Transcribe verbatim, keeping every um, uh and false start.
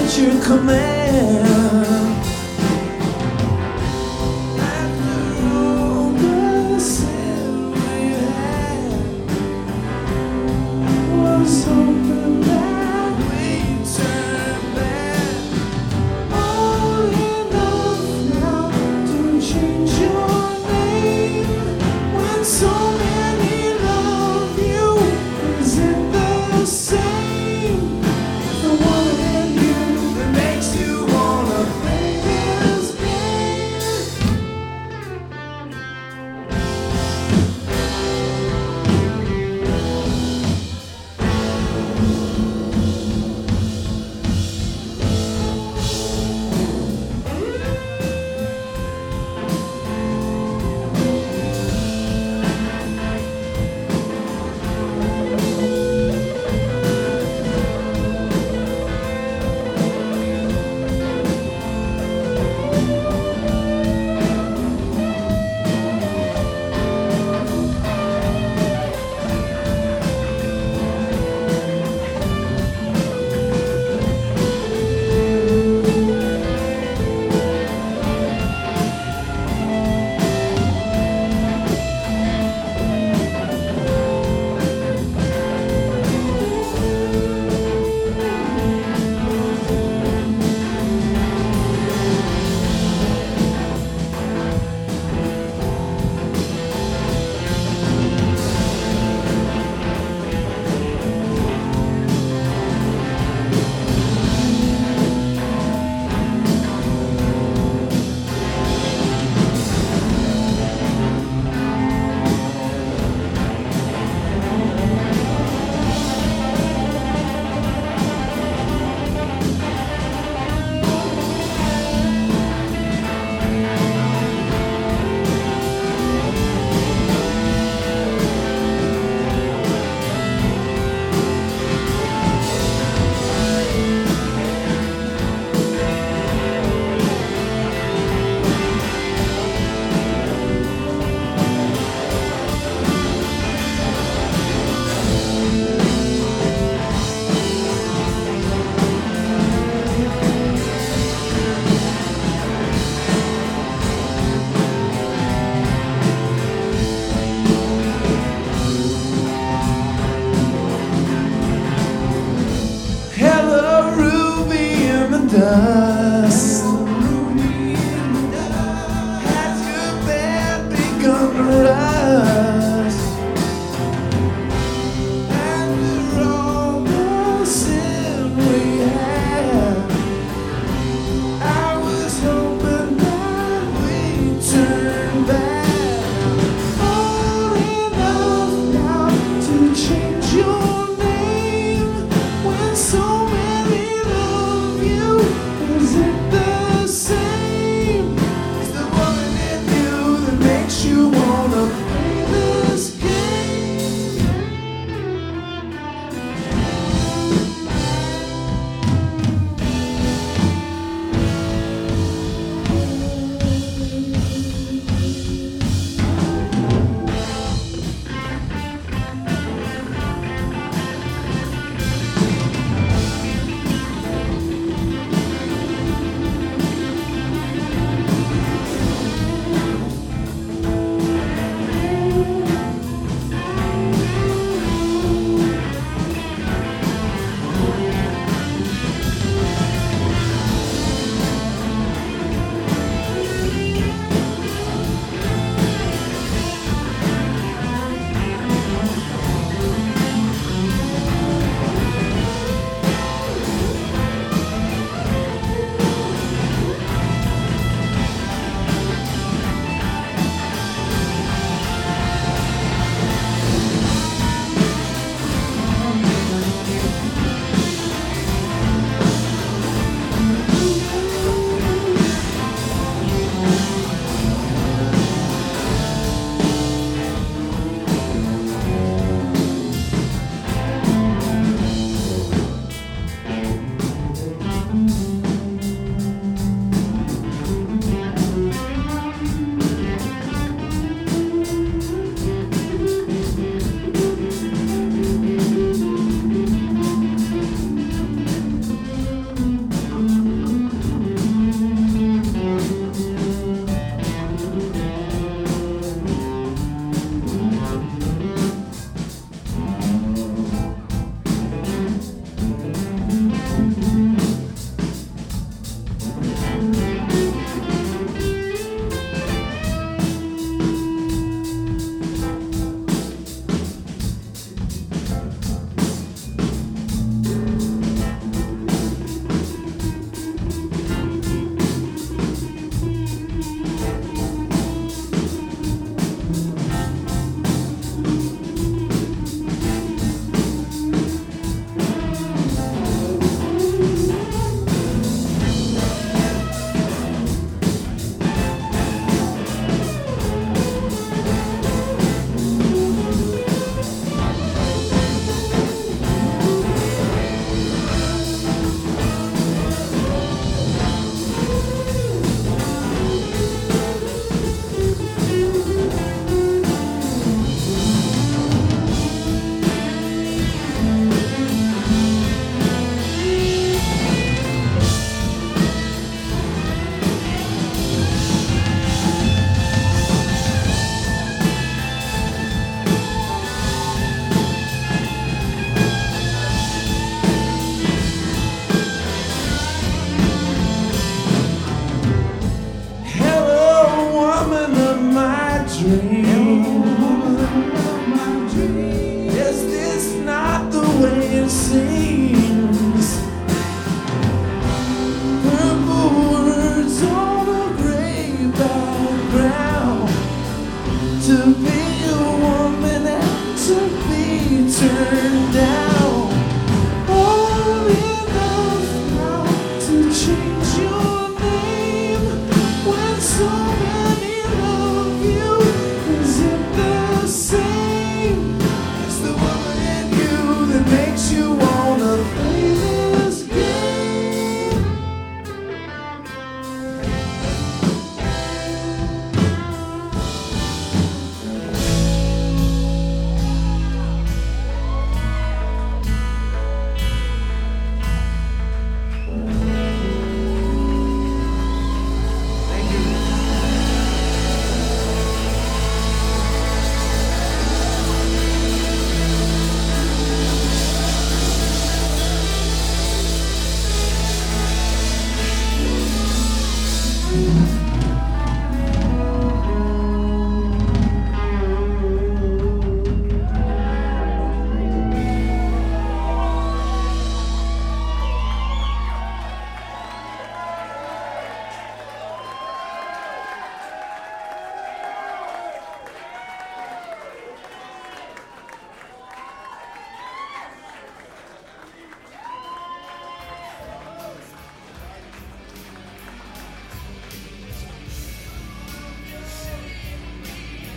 at your command. After all the sin we had, was hoping that we'd turn back. All enough now to change your name when so many love you. Is it the same? The one in you that makes you wanna play this game. Hello, Ruby in the dust. Has your band begun to rust? After all the sin we had, I was hoping that we'd turn back. All enough now to change your name when so many love you. Is it the same? It's the woman in you that makes you wanna play this game. dreams. Is this not the way it seems? Purple words on a gray background. To be a woman and to be turned